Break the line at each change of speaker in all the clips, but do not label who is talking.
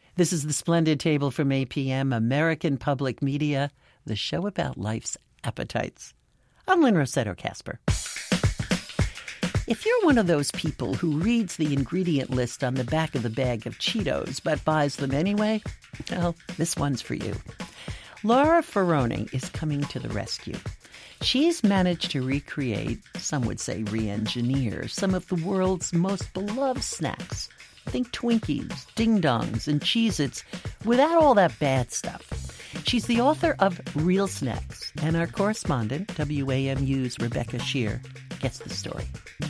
This is the Splendid Table from APM, American Public Media, the show about life's appetites. I'm Lynn Rossetto Kasper. If you're one of those people who reads the ingredient list on the back of the bag of Cheetos but buys them anyway, well, this one's for you. Laura Ferrone is coming to the rescue. She's managed to recreate, some would say re-engineer, some of the world's most beloved snacks. Think Twinkies, Ding Dongs, and Cheez-Its without all that bad stuff. She's the author of Real Snacks, and our correspondent, WAMU's Rebecca Shear, gets the story.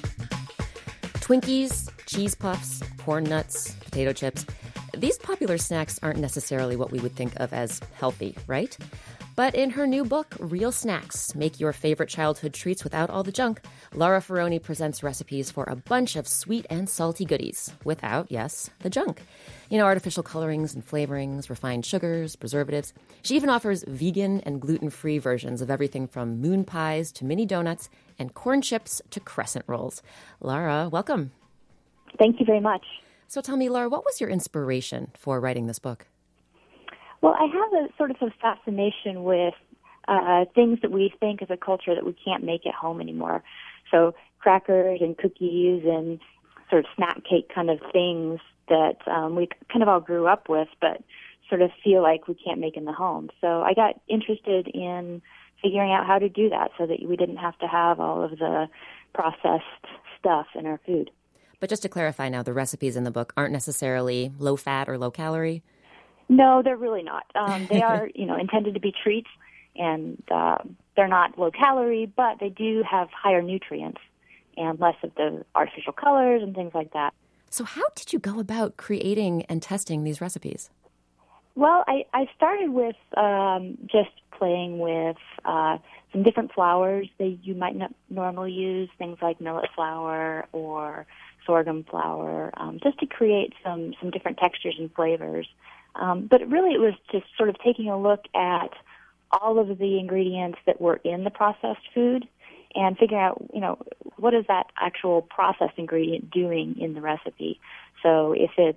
Twinkies, cheese puffs, corn nuts, potato chips. These popular snacks aren't necessarily what we would think of as healthy, right? But in her new book, Real Snacks, Make Your Favorite Childhood Treats Without All the Junk, Laura Ferrone presents recipes for a bunch of sweet and salty goodies without, yes, the junk. Artificial colorings and flavorings, refined sugars, preservatives. She even offers vegan and gluten-free versions of everything from moon pies to mini donuts and corn chips to crescent rolls. Laura, welcome.
Thank you very much.
So tell me, Laura, what was your inspiration for writing this book?
Well, I have a sort of a fascination with things that we think as a culture that we can't make at home anymore. So crackers and cookies and sort of snack cake kind of things that we kind of all grew up with, but sort of feel like we can't make in the home. So I got interested in figuring out how to do that so that we didn't have to have all of the processed stuff in our food.
But just to clarify now, the recipes in the book aren't necessarily low-fat or low-calorie?
No, they're really not. They are, intended to be treats, and they're not low-calorie, but they do have higher nutrients and less of the artificial colors and things like that.
So how did you go about creating and testing these recipes?
Well, I started with just playing with some different flours that you might not normally use, things like millet flour or sorghum flour, just to create some different textures and flavors. But really it was just sort of taking a look at all of the ingredients that were in the processed food and figuring out, what is that actual processed ingredient doing in the recipe. So if it's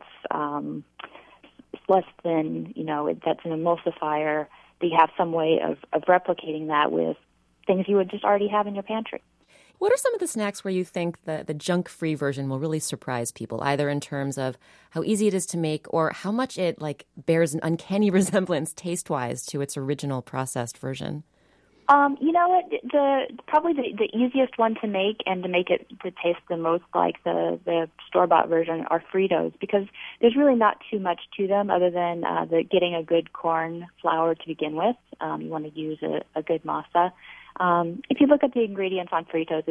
less than, that's an emulsifier, that you have some way of replicating that with things you would just already have in your pantry.
What are some of the snacks where you think the junk-free version will really surprise people, either in terms of how easy it is to make or how much it bears an uncanny resemblance taste-wise to its original processed version?
You know what? Probably the easiest one to make and to make it to taste the most like the store-bought version are Fritos, because there's really not too much to them other than getting a good corn flour to begin with. You want to use a good masa. If you look at the ingredients on Fritos,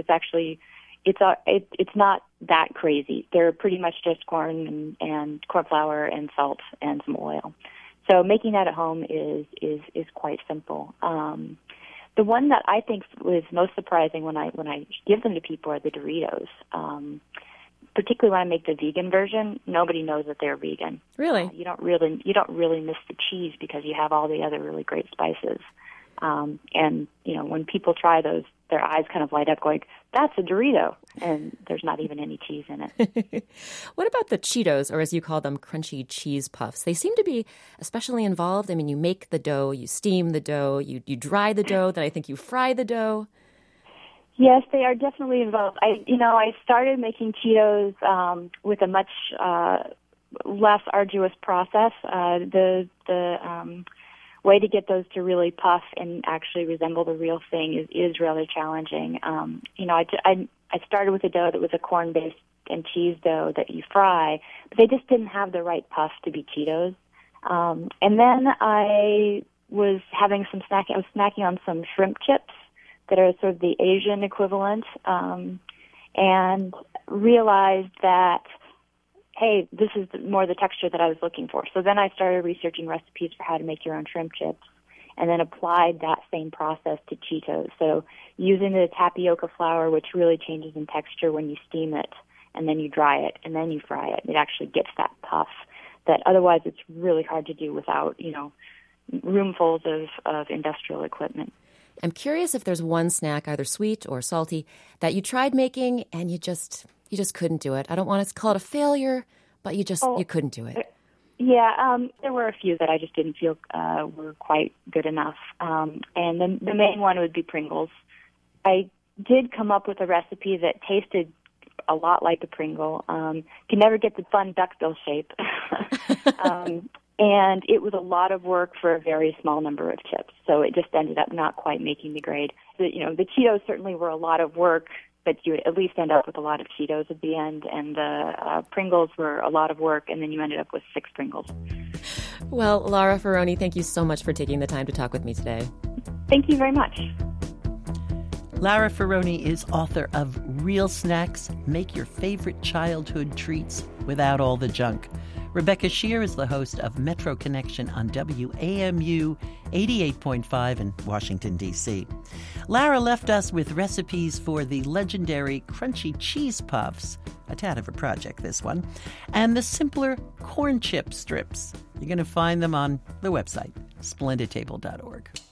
it's not that crazy. They're pretty much just corn and corn flour and salt and some oil. So making that at home is quite simple. The one that I think was most surprising when I give them to people are the Doritos. Particularly when I make the vegan version, nobody knows that they're vegan.
Really?
You don't really miss the cheese because you have all the other really great spices. And when people try those, their eyes kind of light up going, that's a Dorito, and there's not even any cheese in it.
What about the Cheetos, or as you call them, crunchy cheese puffs? They seem to be especially involved. I mean, you make the dough, you steam the dough, you dry the dough, then I think you fry the dough.
Yes, they are definitely involved. I started making Cheetos with a much less arduous process. The way to get those to really puff and actually resemble the real thing is really challenging. I started with a dough that was a corn-based and cheese dough that you fry, but they just didn't have the right puff to be Cheetos. And then I was having some snacking. I was snacking on some shrimp chips that are sort of the Asian equivalent, and realized that, hey, this is more the texture that I was looking for. So then I started researching recipes for how to make your own shrimp chips, and then applied that same process to Cheetos. So using the tapioca flour, which really changes in texture when you steam it, and then you dry it, and then you fry it. It actually gets that puff that otherwise it's really hard to do without, roomfuls of industrial equipment.
I'm curious if there's one snack, either sweet or salty, that you tried making and you just couldn't do it. I don't want to call it a failure, but you couldn't do it.
Yeah, there were a few that I just didn't feel were quite good enough. And then the main one would be Pringles. I did come up with a recipe that tasted a lot like a Pringle. Could never get the fun duckbill shape. And it was a lot of work for a very small number of chips. So it just ended up not quite making the grade. The Cheetos certainly were a lot of work, but you would at least end up with a lot of Cheetos at the end. And the Pringles were a lot of work, and then you ended up with 6 Pringles.
Well, Lara Ferroni, thank you so much for taking the time to talk with me today.
Thank you very much.
Lara Ferroni is author of Real Snacks, Make Your Favorite Childhood Treats Without All the Junk. Rebecca Shear is the host of Metro Connection on WAMU 88.5 in Washington, D.C. Lara left us with recipes for the legendary crunchy cheese puffs, a tad of a project, this one, and the simpler corn chip strips. You're going to find them on the website, splendidtable.org.